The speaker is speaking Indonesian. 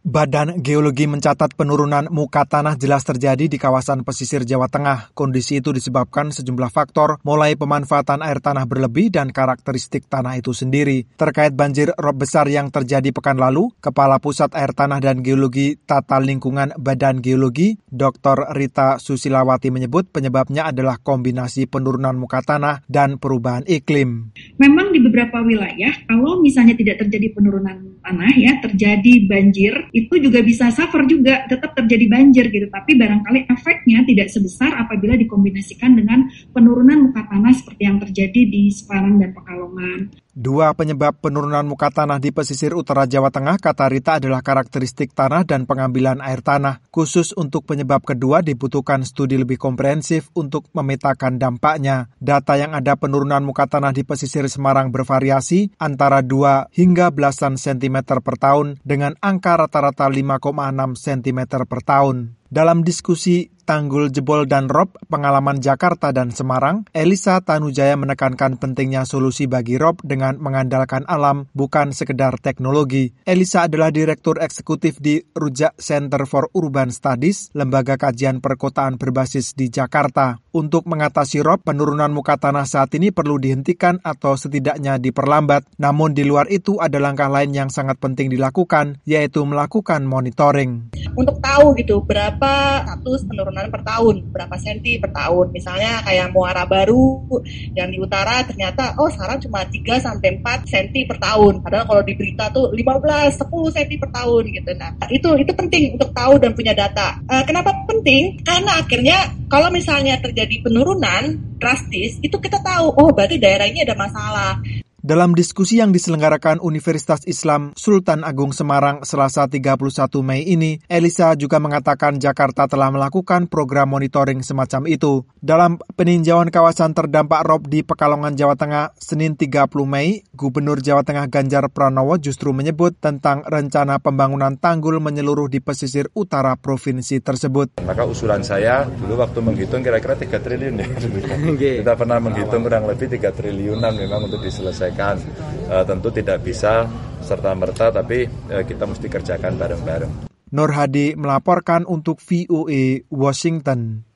Badan Geologi mencatat penurunan muka tanah jelas terjadi di kawasan pesisir Jawa Tengah. Kondisi itu disebabkan sejumlah faktor, mulai pemanfaatan air tanah berlebih dan karakteristik tanah itu sendiri. Terkait banjir rob besar yang terjadi pekan lalu, Kepala Pusat Air Tanah dan Geologi Tata Lingkungan Badan Geologi, Dr. Rita Susilawati menyebut penyebabnya adalah kombinasi penurunan muka tanah dan perubahan iklim. Memang di beberapa wilayah, kalau misalnya tidak terjadi penurunan tanah, terjadi banjir, itu juga bisa suffer juga, tetap terjadi banjir gitu. Tapi barangkali efeknya tidak sebesar apabila dikombinasikan dengan penurunan muka tanah seperti yang terjadi di Semarang dan Pekalongan. Dua penyebab penurunan muka tanah di pesisir utara Jawa Tengah, kata Rita, adalah karakteristik tanah dan pengambilan air tanah. Khusus untuk penyebab kedua dibutuhkan studi lebih komprehensif untuk memetakan dampaknya. Data yang ada penurunan muka tanah di pesisir Semarang bervariasi antara 2 hingga belasan sentimeter per tahun dengan angka rata-rata 5,6 cm per tahun. Dalam diskusi Tanggul Jebol dan Rob, pengalaman Jakarta dan Semarang, Elisa Tanujaya menekankan pentingnya solusi bagi rob dengan mengandalkan alam, bukan sekedar teknologi. Elisa adalah Direktur Eksekutif di Rujak Center for Urban Studies, lembaga kajian perkotaan berbasis di Jakarta. Untuk mengatasi rob, penurunan muka tanah saat ini perlu dihentikan atau setidaknya diperlambat. Namun di luar itu ada langkah lain yang sangat penting dilakukan, yaitu melakukan monitoring. Untuk tahu gitu berapa status penurunan per tahun, berapa senti per tahun. Misalnya kayak Muara Baru yang di utara ternyata sekarang cuma 3-4 senti per tahun. Padahal kalau di berita tuh 15-10 senti per tahun gitu. Nah, itu penting untuk tahu dan punya data. Kenapa penting? Karena akhirnya kalau misalnya terjadi penurunan drastis, itu kita tahu, berarti daerah ini ada masalah. Dalam diskusi yang diselenggarakan Universitas Islam Sultan Agung Semarang Selasa 31 Mei ini, Elisa juga mengatakan Jakarta telah melakukan program monitoring semacam itu. Dalam peninjauan kawasan terdampak rob di Pekalongan, Jawa Tengah, Senin 30 Mei, Gubernur Jawa Tengah Ganjar Pranowo justru menyebut tentang rencana pembangunan tanggul menyeluruh di pesisir utara provinsi tersebut. Maka usulan saya dulu waktu menghitung kira-kira 3 triliun ya. Kita pernah menghitung kurang lebih 3 triliunan memang untuk diselesaikan. Tentu tidak bisa serta-merta, tapi kita mesti kerjakan bareng-bareng. Nur Hadi melaporkan untuk VOA Washington.